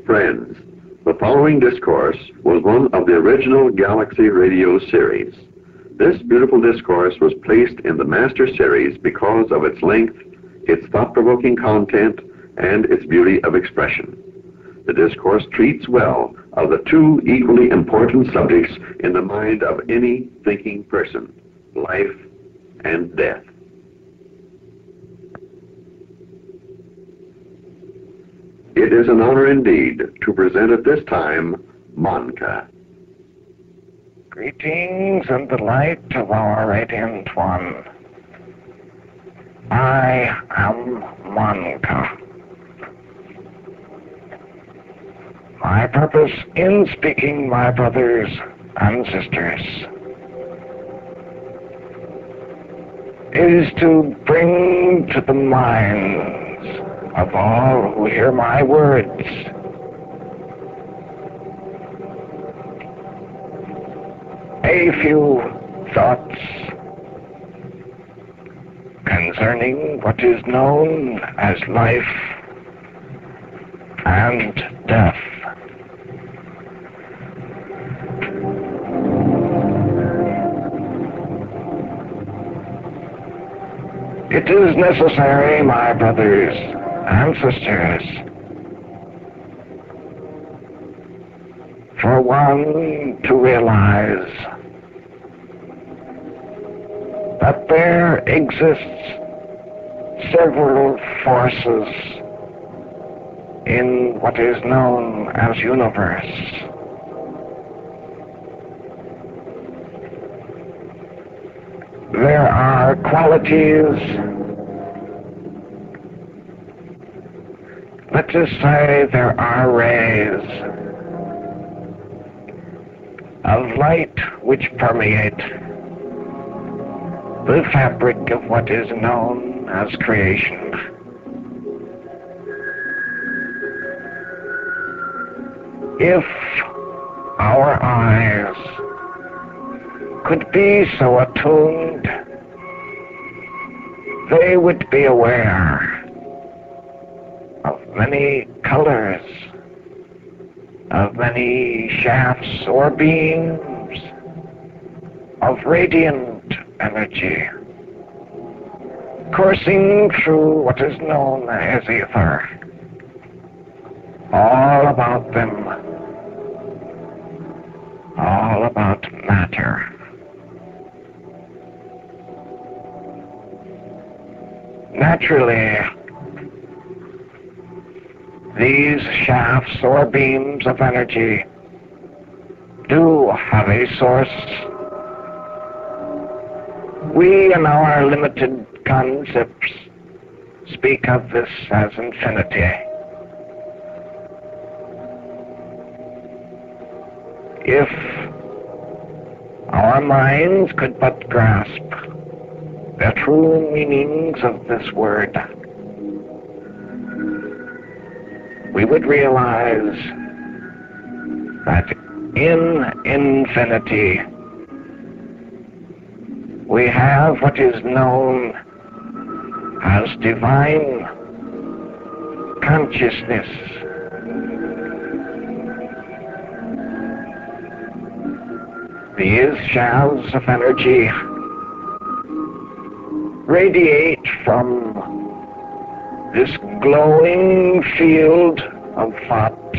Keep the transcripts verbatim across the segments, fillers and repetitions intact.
Friends, the following discourse was one of the original Galaxy Radio series. This beautiful discourse was placed in the Master Series because of its length, its thought-provoking content, and its beauty of expression. The discourse treats well of the two equally important subjects in the mind of any thinking person, life and death. It is an honor indeed to present at this time Manka. Greetings in the light of our Radiant One. I am Manka. My purpose in speaking, my brothers and sisters, is to bring to the minds of all who hear my words a few thoughts concerning what is known as life and death. It is necessary, my brothers and sisters, for one to realize that there exists several forces in what is known as universe. There are qualities, let us say there are rays of light which permeate the fabric of what is known as creation. If our eyes could be so attuned, they would be aware of many colors, of many shafts or beams of radiant energy coursing through what is known as ether. All about them, all about matter. Naturally, these shafts or beams of energy do have a source. We, in our limited concepts, speak of this as infinity. If our minds could but grasp the true meanings of this word, we would realize that in infinity we have what is known as divine consciousness. These shafts of energy radiate from this glowing field of thought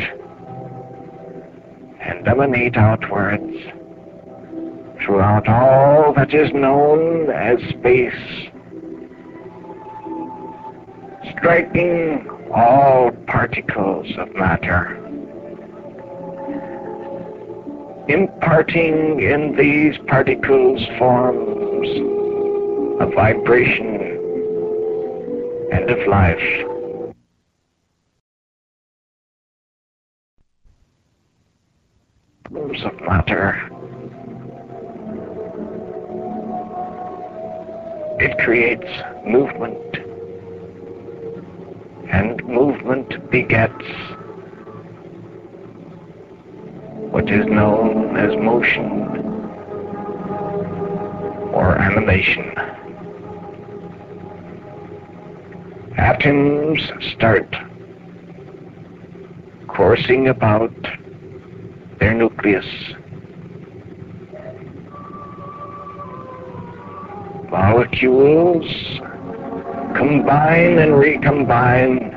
and emanate outwards throughout all that is known as space, striking all particles of matter, imparting in these particles forms of vibration and of life. Forms of matter. It creates movement, and movement begets what is known as motion or animation. Atoms start coursing about their nucleus. Molecules combine and recombine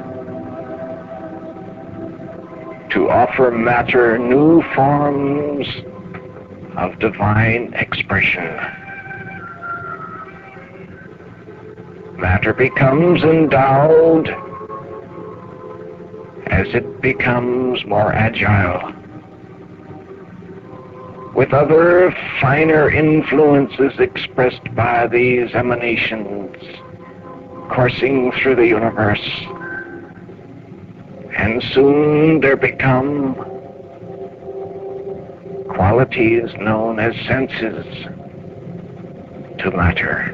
to offer matter new forms of divine expression. Matter becomes endowed as it becomes more agile, with other finer influences expressed by these emanations coursing through the universe. And soon there become qualities known as senses to matter.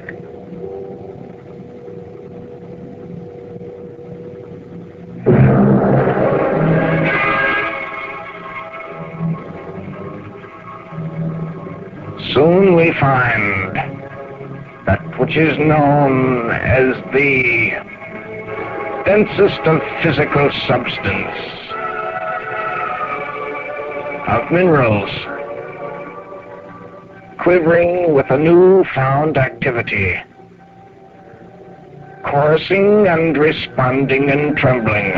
Soon we find that which is known as the densest of physical substance, of minerals, quivering with a newfound activity, coursing and responding and trembling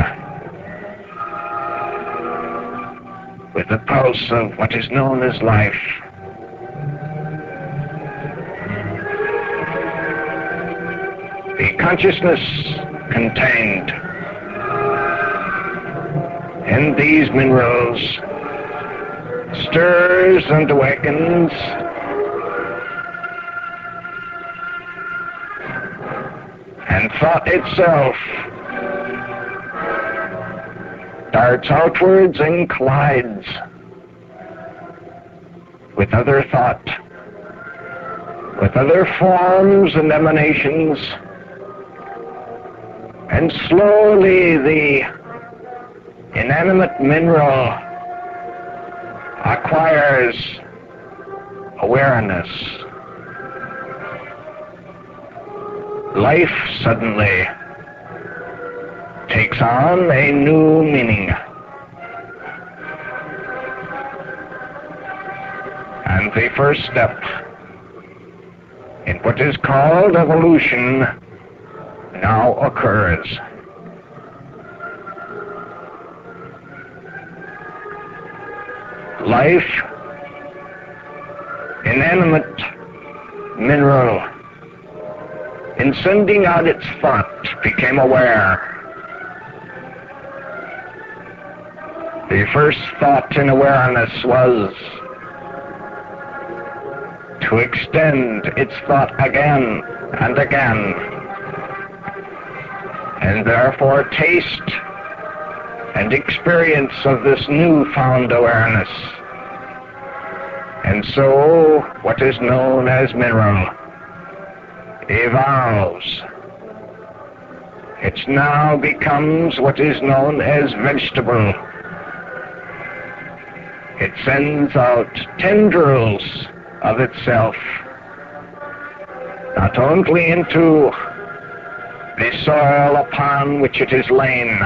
with the pulse of what is known as life. The consciousness contained in these minerals stirs and awakens and thought itself darts outwards and collides with other thought, with other forms and emanations, and slowly the inanimate mineral acquires awareness. Life suddenly takes on a new meaning. And the first step in what is called evolution now occurs. Life, inanimate mineral, in sending out its thought, became aware. The first thought in awareness was to extend its thought again and again, and therefore taste and experience of this newfound awareness. And so what is known as mineral evolves. It now becomes what is known as vegetable. It sends out tendrils of itself, not only into the soil upon which it is lain,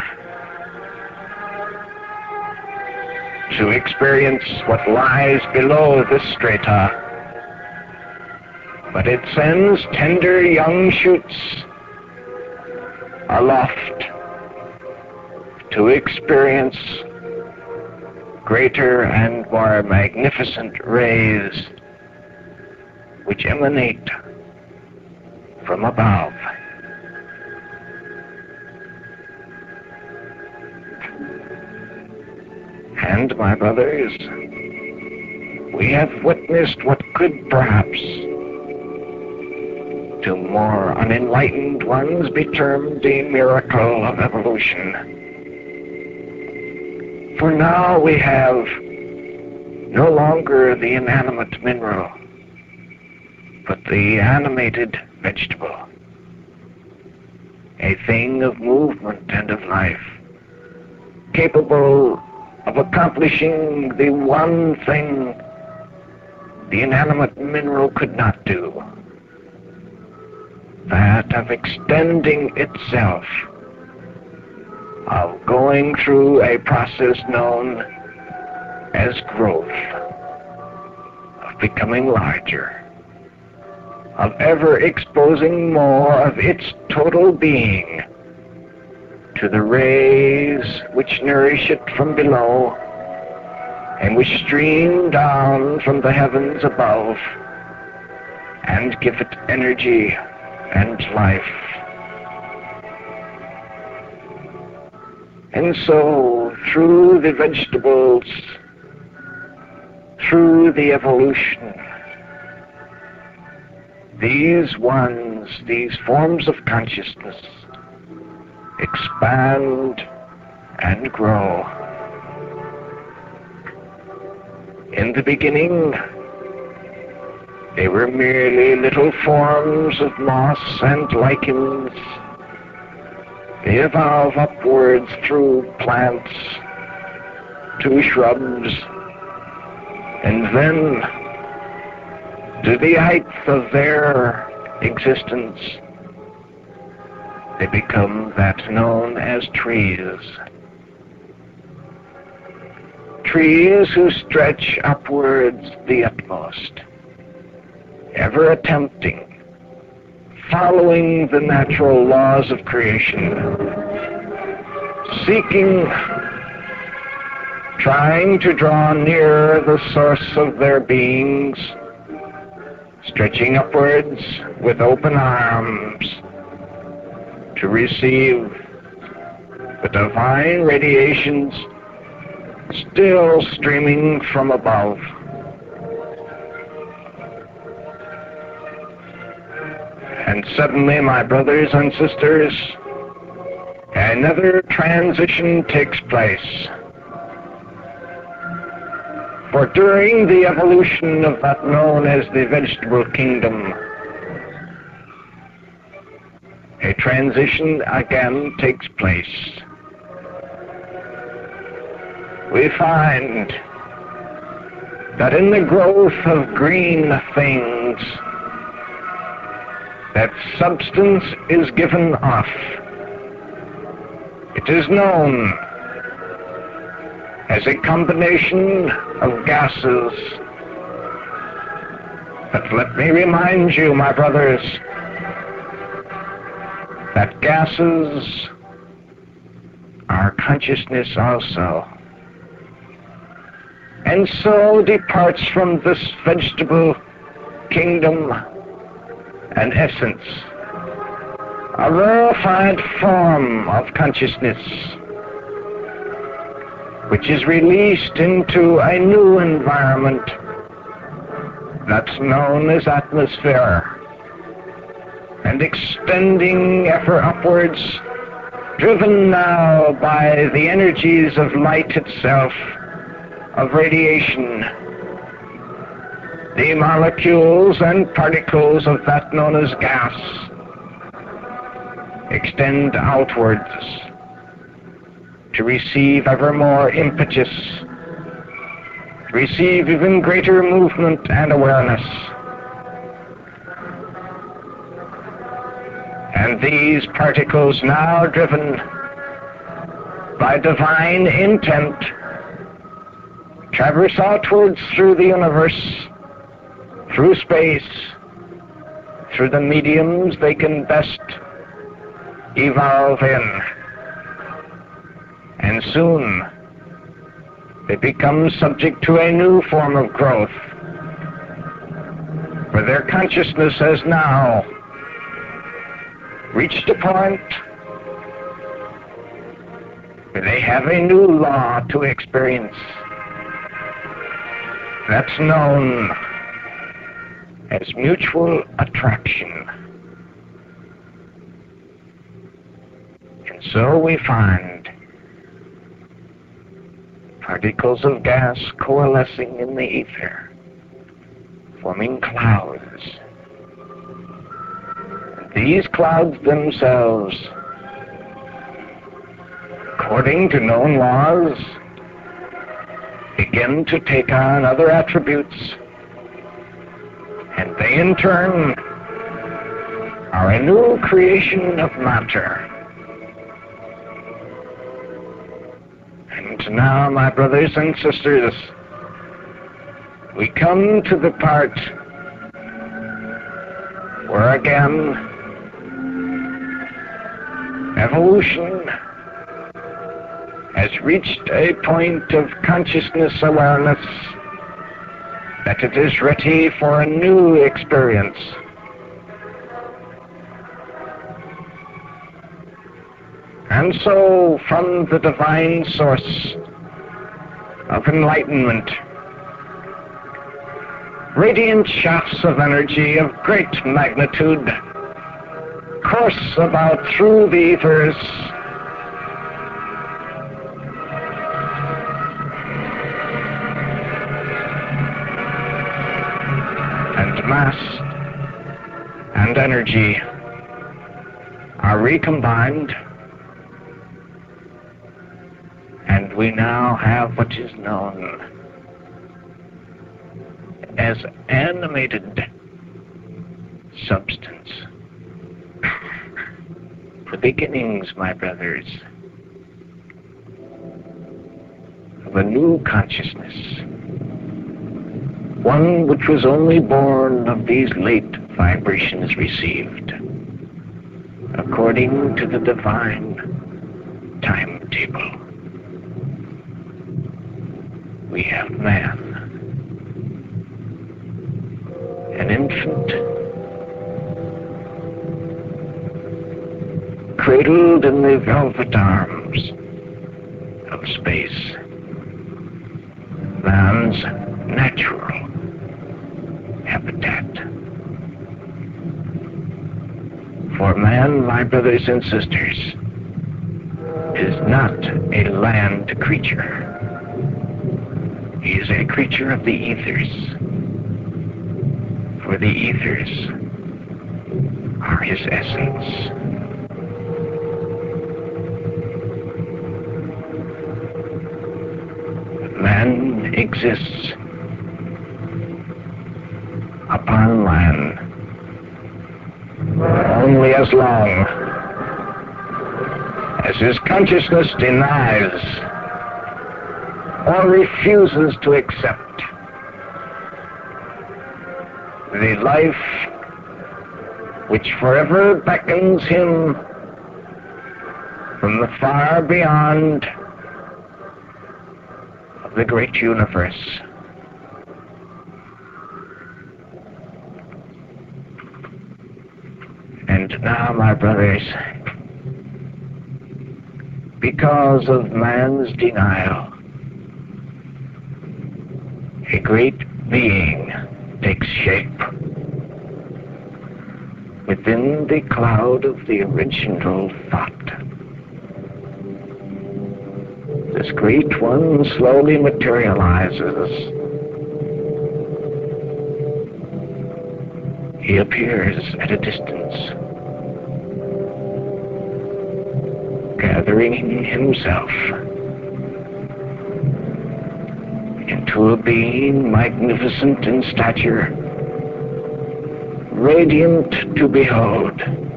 to experience what lies below this strata, but it sends tender young shoots aloft to experience greater and more magnificent rays which emanate from above. And, my brothers, we have witnessed what could perhaps to more unenlightened ones be termed the miracle of evolution. For now we have no longer the inanimate mineral, but the animated vegetable, a thing of movement and of life, capable of accomplishing the one thing the inanimate mineral could not do, that of extending itself of going through a process known as growth, of becoming larger, of ever exposing more of its total being to the rays which nourish it from below and which stream down from the heavens above and give it energy and life. And so, through the vegetables, through the evolution, these ones, these forms of consciousness, expand and grow. In the beginning, they were merely little forms of moss and lichens. They evolve upwards through plants to shrubs, and then, to the height of their existence, they become that known as trees. Trees who stretch upwards the utmost, ever attempting, following the natural laws of creation, seeking, trying to draw near the source of their beings, stretching upwards with open arms to receive the divine radiations still streaming from above. And suddenly, my brothers and sisters, another transition takes place. For during the evolution of that known as the vegetable kingdom, a transition again takes place. We find that in the growth of green things, that substance is given off. It is known as a combination of gases. But let me remind you, my brothers, that gases are consciousness also. And so departs from this vegetable kingdom an essence, a rarefied form of consciousness, which is released into a new environment that's known as atmosphere, and extending ever upwards, driven now by the energies of light itself, of radiation. The molecules and particles of that known as gas extend outwards to receive ever more impetus, to receive even greater movement and awareness. And these particles, now driven by divine intent, traverse outwards through the universe, through space, through the mediums they can best evolve in. And soon they become subject to a new form of growth, for their consciousness has now reached a point where they have a new law to experience that's known as mutual attraction. And so we find particles of gas coalescing in the ether, forming clouds. These clouds themselves, according to known laws, begin to take on other attributes, and they in turn are a new creation of matter. And now, my brothers and sisters, we come to the part where again evolution has reached a point of consciousness awareness that it is ready for a new experience. And so, from the divine source of enlightenment, radiant shafts of energy of great magnitude course about through the ethers, and mass and energy are recombined, and we now have what is known as animated substance. The beginnings, my brothers, of a new consciousness, one which was only born of these late vibrations received, according to the divine timetable. We have man, an infant, cradled in the velvet arms of space, man's natural habitat. For man, my brothers and sisters, is not a land creature. He is a creature of the ethers. For the ethers are his essence. Man exists upon land only as long as his consciousness denies or refuses to accept the life which forever beckons him from the far beyond of the great universe. And now, my brothers, because of man's denial, a great being takes shape within the cloud of the original thought. This great one slowly materializes. He appears at a distance, gathering himself into a being magnificent in stature, radiant to behold,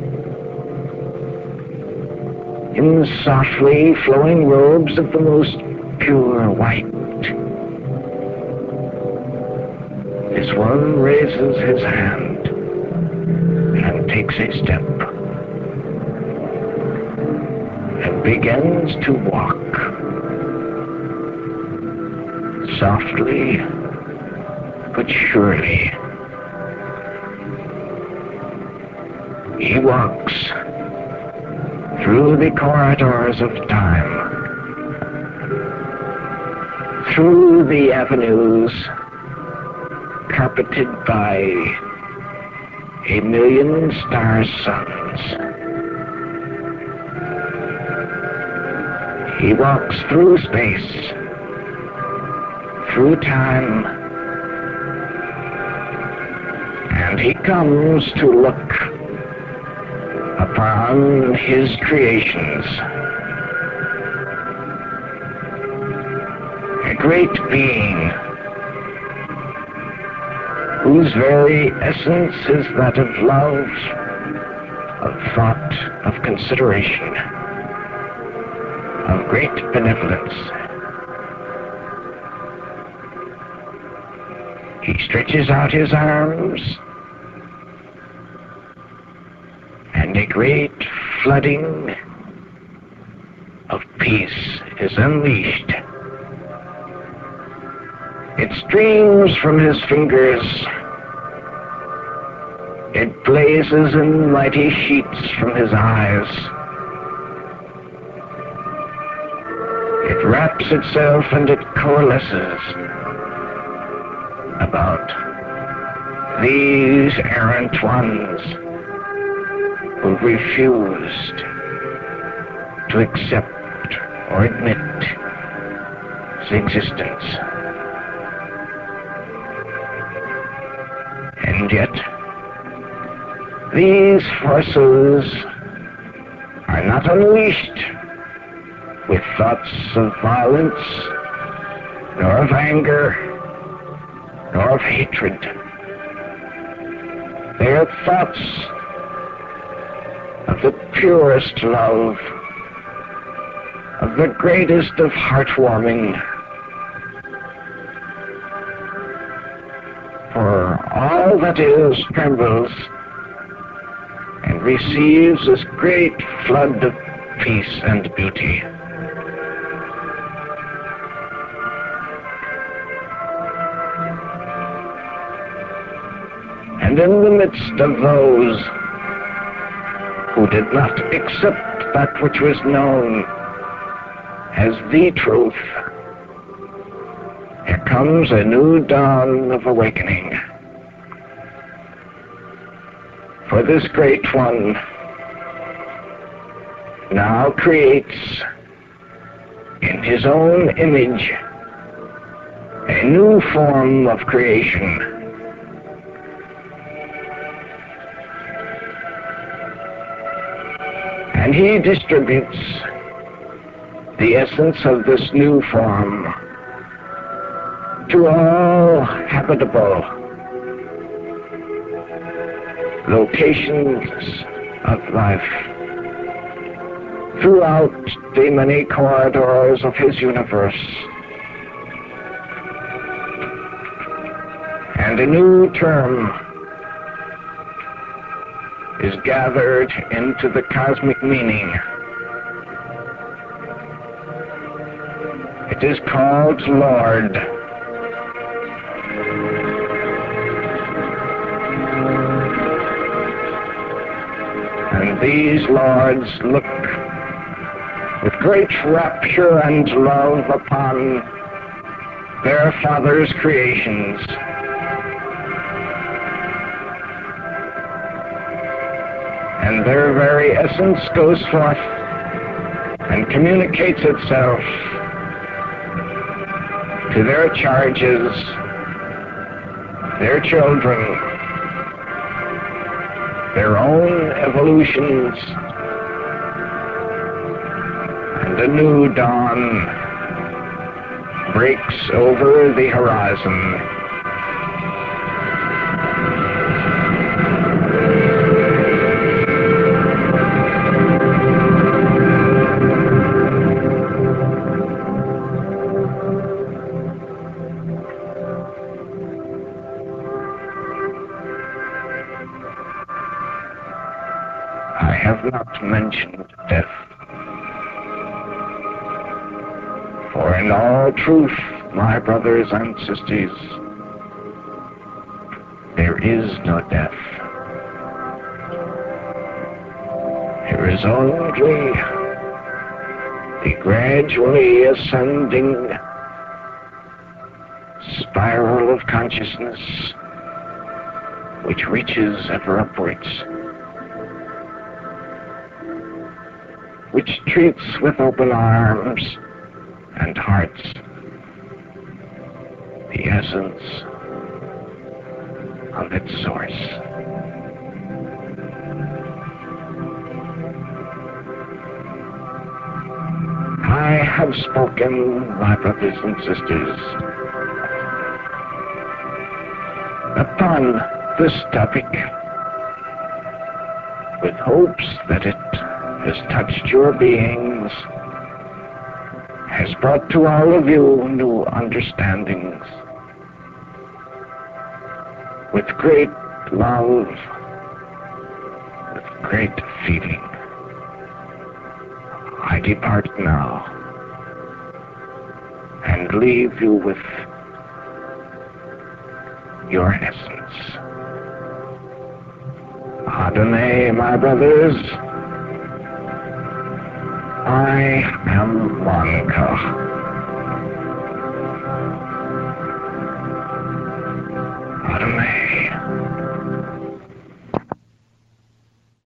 in softly flowing robes of the most pure white. This one raises his hand and takes a step and begins to walk softly but surely. He walks through the corridors of time, through the avenues carpeted by a million star suns. He walks through space, through time, and he comes to look upon his creations. A great being whose very essence is that of love, of thought, of consideration, of great benevolence. He stretches out his arms, and a great flooding of peace is unleashed. It streams from his fingers. It blazes in mighty sheets from his eyes. It wraps itself and it coalesces about these errant ones who refused to accept or admit his existence. And yet, these forces are not unleashed with thoughts of violence, nor of anger, nor of hatred. They are thoughts of the purest love, of the greatest of heartwarming. For all that is trembles and receives this great flood of peace and beauty. And in the midst of those who did not accept that which was known as the truth, there comes a new dawn of awakening. For this great one now creates in his own image a new form of creation. And he distributes the essence of this new form to all habitable locations of life throughout the many corridors of his universe. And a new term is gathered into the cosmic meaning. It is called Lord. And these lords look with great rapture and love upon their Father's creations. And their very essence goes forth and communicates itself to their charges, their children, their own evolutions, and a new dawn breaks over the horizon. I have not mentioned death, for in all truth, my brothers and sisters, there is no death. There is only the gradually ascending spiral of consciousness which reaches ever upwards, which treats with open arms and hearts the essence of its source. I have spoken, my brothers and sisters, upon this topic with hopes that it has touched your beings, has brought to all of you new understandings, with great love, with great feeling. I depart now and leave you with your essence. Adonai, my brothers, I am Monica.